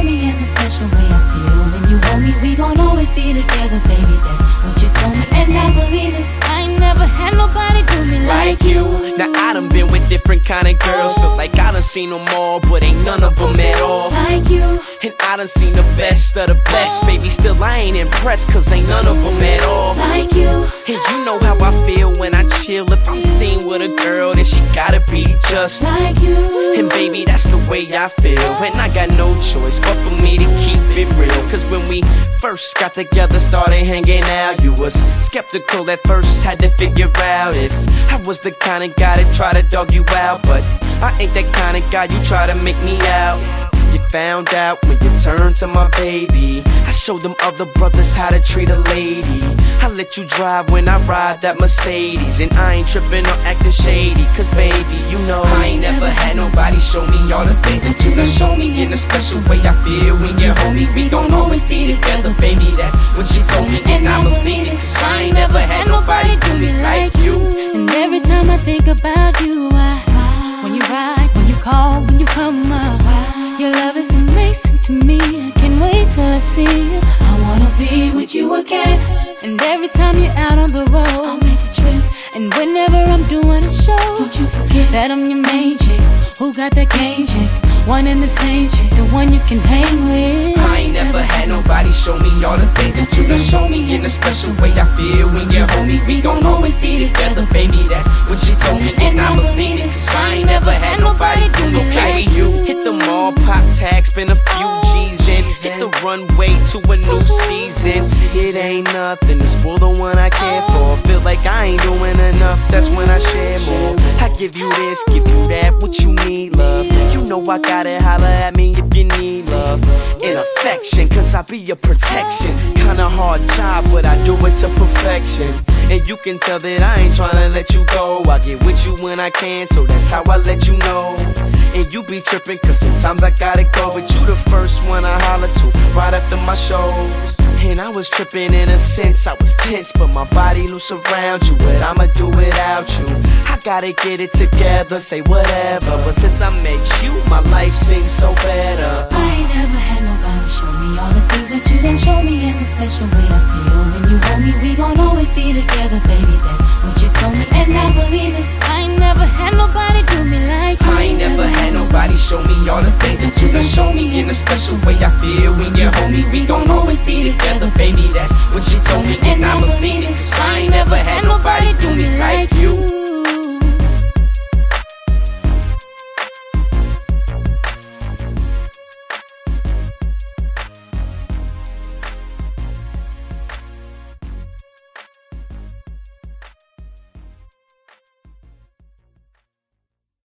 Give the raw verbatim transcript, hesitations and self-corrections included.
show me in the special way I feel when you hold me. We gon' always be together, baby, that's what you told me, and I believe it, 'cause I ain't never had nobody do me like you. Now I done been with different kind of girls, feel like I done seen them all, but ain't none of them at all like you. And I done seen the best of the best, baby, still I ain't impressed, 'cause ain't none of them at all like you. And you know how I feel when I chill. If I'm seen with a girl, then she gotta be just like you. And baby, that's the way I feel, and I got no choice but for me to keep it real. 'Cause when we first got together, started hanging out, you was skeptical at first, had to figure out if I was the kind of guy that try to dog you out. But I ain't that kind of guy you try to make me out. You found out when you turned to my baby. I showed them other brothers how to treat a lady. I let you drive when I ride that Mercedes, and I ain't tripping or acting shady, 'cause baby, you know I ain't never had nobody show me all the things that you done show me in a special way I feel when you hold me. We gon' always be together, baby, that's what she told me, and I believe it, 'cause I ain't never had nobody do me like you. And every time I think about you, I, when you ride, when you call, when you come up, your love is amazing to me. I can't wait till I see you. I wanna be with you again. And every time you're out on the road, I'll make a trip. And whenever I'm doing a show, don't you forget that I'm your main chick, who got that game chick, one and the same chick, the one you can hang with. I ain't never had nobody show me all the things that you done show me in a special way I feel when you hold me. We gon' always be together, baby, that's what you told me, and I believe it, 'cause I ain't never had nobody do me like you. Hit the mall, pop tags, spend a few G's in, hit the runway to a new season. It ain't nothing to spoil the one I care for. Feel like I ain't doing enough, that's when I share more. I give you this, give you that, what you need, love. You know I gotta holler at me if you need love and affection, 'cause I be your protection. Kinda hard job, but I do it to perfection. And you can tell that I ain't tryna let you go. I get with you when I can, so that's how I let you know. And you be trippin', 'cause sometimes I gotta go, but you the first one I holler to right after my shows. And I was trippin' in a sense, I was tense, but my body loose around you, but I'ma do without you. I gotta get it together, say whatever, but since I met you, my life seems so better. I ain't never had nobody show me all the things that you done show me in the special way I feel when you hold me. We gon' always be together, baby, that's what you told me, and I believe it, 'cause I ain't never had nobody do me like you. I ain't never had nobody show me all the things that you done show me in a special way I feel when you hold me. We gon' always be together, baby, that's what you told me, and I believe it, 'cause I ain't